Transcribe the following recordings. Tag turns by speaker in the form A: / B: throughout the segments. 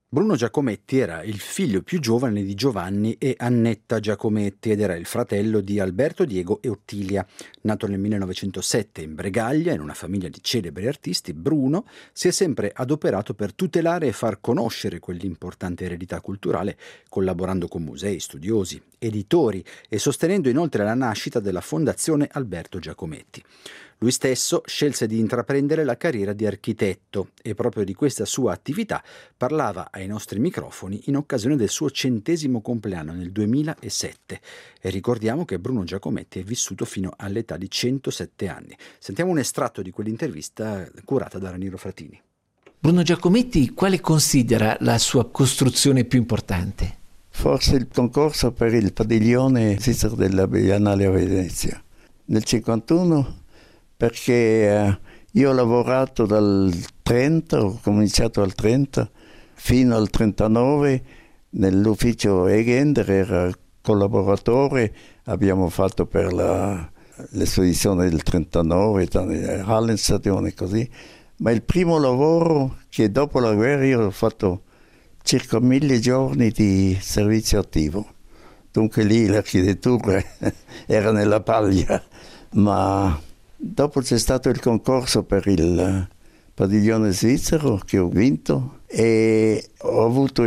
A: Bruno Giacometti era il figlio più giovane di Giovanni e Annetta Giacometti ed era il fratello di Alberto, Diego e Ottilia. Nato nel 1907 in Bregaglia, in una famiglia di celebri artisti, Bruno si è sempre adoperato per tutelare e far conoscere quell'importante eredità culturale, collaborando con musei, studiosi, editori e sostenendo inoltre la nascita della Fondazione Alberto Giacometti. Lui stesso scelse di intraprendere la carriera di architetto e proprio di questa sua attività parlava ai nostri microfoni in occasione del suo 100° compleanno nel 2007. E ricordiamo che Bruno Giacometti è vissuto fino all'età di 107 anni. Sentiamo un estratto di quell'intervista curata da Raniero Fratini.
B: Bruno Giacometti, quale considera la sua costruzione più importante?
C: Forse il concorso per il padiglione svizzero della Biennale a Venezia. Nel 1951, perché io ho lavorato dal 30, ho cominciato al 30, fino al 39 nell'ufficio Egender, era collaboratore, abbiamo fatto per l'esposizione del 39, Hallenstadion così, ma il primo lavoro che dopo la guerra io ho fatto circa 1000 giorni di servizio attivo, dunque lì l'architettura era nella paglia, ma dopo c'è stato il concorso per il padiglione svizzero che ho vinto e ho avuto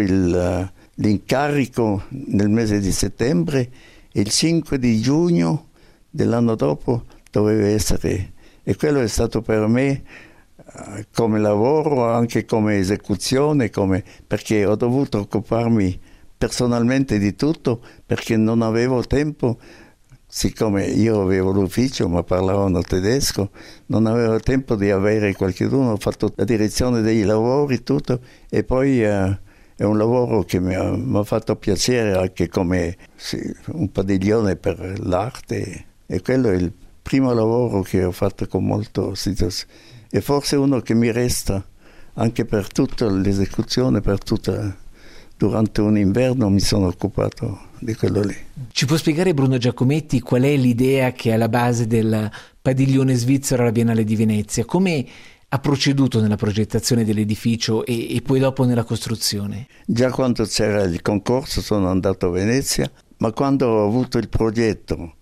C: l'incarico nel mese di settembre e il 5 di giugno dell'anno dopo doveva essere, e quello è stato per me come lavoro, anche come esecuzione, perché ho dovuto occuparmi personalmente di tutto perché non avevo tempo. Siccome io avevo l'ufficio ma parlavano tedesco, non avevo tempo di avere qualcuno, ho fatto la direzione dei lavori, tutto, e poi è un lavoro che mi ha fatto piacere anche come un padiglione per l'arte, e quello è il primo lavoro che ho fatto con molto e forse uno che mi resta anche per tutta l'esecuzione, durante un inverno mi sono occupato di quello lì.
B: Ci può spiegare, Bruno Giacometti, qual è l'idea che è alla base del padiglione svizzero alla Biennale di Venezia? Come ha proceduto nella progettazione dell'edificio e poi dopo nella costruzione?
C: Già quando c'era il concorso sono andato a Venezia, ma quando ho avuto il progetto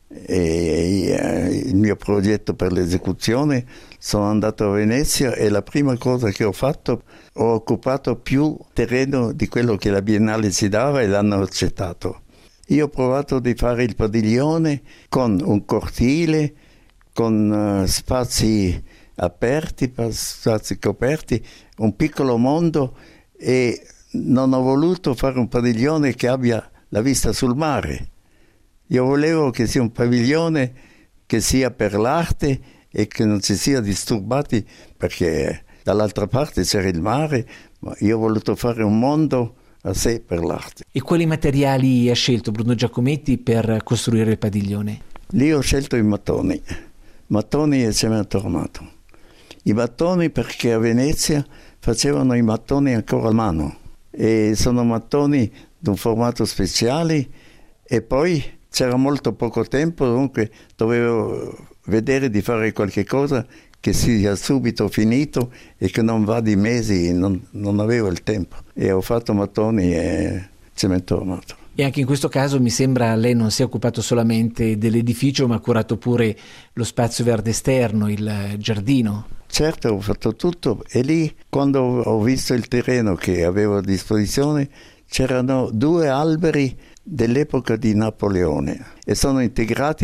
C: e il mio progetto per l'esecuzione sono andato a Venezia e la prima cosa che ho fatto, ho occupato più terreno di quello che la Biennale ci dava e l'hanno accettato. Io ho provato di fare il padiglione con un cortile, con spazi aperti, spazi coperti, un piccolo mondo, e non ho voluto fare un padiglione che abbia la vista sul mare. Io volevo che sia un padiglione che sia per l'arte e che non si sia disturbati, perché dall'altra parte c'era il mare, ma io ho voluto fare un mondo a sé per l'arte.
B: E quali materiali ha scelto Bruno Giacometti per costruire il padiglione?
C: Lì ho scelto i mattoni e cemento armato. I mattoni perché a Venezia facevano i mattoni ancora a mano, e sono mattoni di un formato speciale, e poi c'era molto poco tempo, dunque dovevo vedere di fare qualche cosa che sia subito finito e che non va di mesi, non avevo il tempo. E ho fatto mattoni e cemento armato.
B: E anche in questo caso mi sembra lei non si è occupato solamente dell'edificio, ma ha curato pure lo spazio verde esterno, il giardino.
C: Certo, ho fatto tutto, e lì quando ho visto il terreno che avevo a disposizione c'erano 2 alberi dell'epoca di Napoleone e sono integrati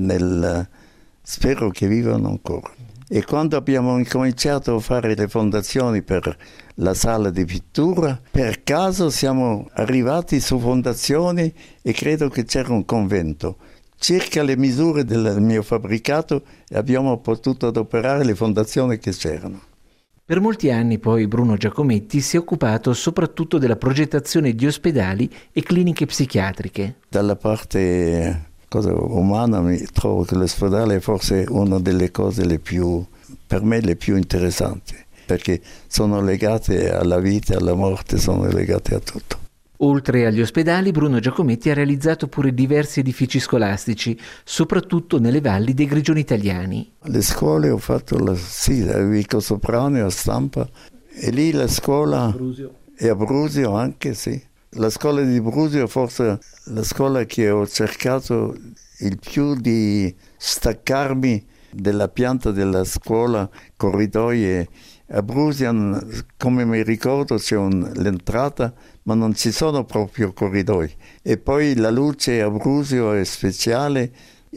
C: spero che vivano ancora. E quando abbiamo incominciato a fare le fondazioni per la sala di pittura, per caso siamo arrivati su fondazioni e credo che c'era un convento. Circa le misure del mio fabbricato abbiamo potuto adoperare le fondazioni che c'erano.
B: Per molti anni poi Bruno Giacometti si è occupato soprattutto della progettazione di ospedali e cliniche psichiatriche.
C: Dalla parte umana mi trovo che l'ospedale è forse una delle cose per me le più interessanti, perché sono legate alla vita e alla morte, sono legate a tutto.
B: Oltre agli ospedali, Bruno Giacometti ha realizzato pure diversi edifici scolastici, soprattutto nelle valli dei Grigioni italiani.
C: Le scuole ho fatto a Vico Sopraneo, a Stampa, e lì la scuola E a Brusio anche, sì. La scuola di Brusio forse la scuola che ho cercato il più di staccarmi della pianta della scuola, corridoi. A Brusio, come mi ricordo, c'è l'entrata, ma non ci sono proprio corridoi. E poi la luce a Brusio è speciale,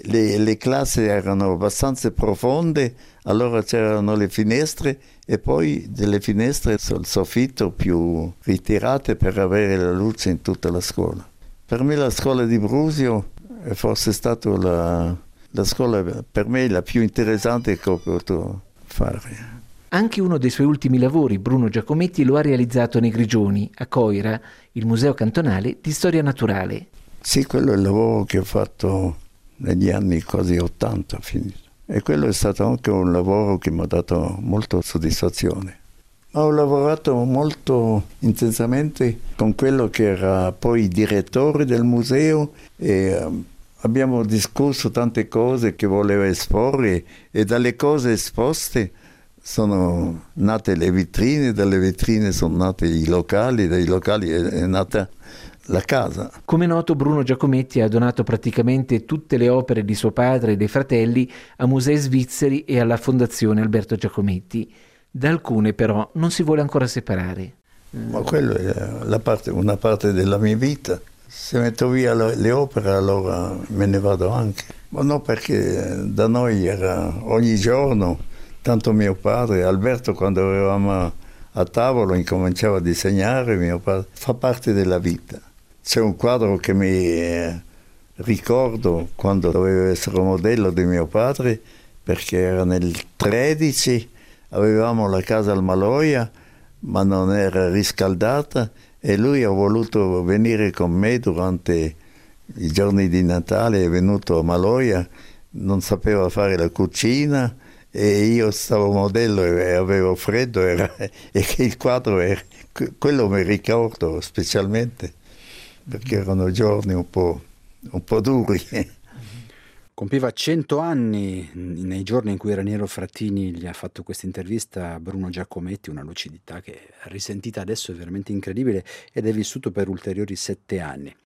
C: le classi erano abbastanza profonde, allora c'erano le finestre e poi delle finestre sul soffitto più ritirate per avere la luce in tutta la scuola. Per me la scuola di Brusio è forse stata la scuola per me la più interessante che ho potuto fare.
B: Anche uno dei suoi ultimi lavori, Bruno Giacometti, lo ha realizzato nei Grigioni, a Coira, il Museo Cantonale di Storia Naturale.
C: Sì, quello è il lavoro che ho fatto negli anni quasi 80 finito. E quello è stato anche un lavoro che mi ha dato molta soddisfazione. Ho lavorato molto intensamente con quello che era poi il direttore del museo e abbiamo discusso tante cose che voleva esporre e dalle cose esposte sono nate le vetrine, dalle vetrine sono nati i locali, dai locali è nata la casa.
B: Come noto, Bruno Giacometti ha donato praticamente tutte le opere di suo padre e dei fratelli a musei svizzeri e alla Fondazione Alberto Giacometti. Da alcune però non si vuole ancora separare.
C: Ma quello è una parte della mia vita. Se metto via le opere allora me ne vado anche. Ma no, perché da noi era ogni giorno. Tanto mio padre, Alberto, quando eravamo a tavola incominciava a disegnare, mio padre fa parte della vita. C'è un quadro che mi ricordo quando dovevo essere modello di mio padre, perché era nel 13, avevamo la casa al Maloia, ma non era riscaldata e lui ha voluto venire con me durante i giorni di Natale, è venuto a Maloia, non sapeva fare la cucina, e io stavo modello e avevo freddo e che il quadro quello mi ricordo specialmente perché erano giorni un po' duri.
A: Compiva 100 anni nei giorni in cui Raniero Frattini gli ha fatto questa intervista a Bruno Giacometti, una lucidità che risentita adesso è veramente incredibile ed è vissuto per ulteriori 7 anni.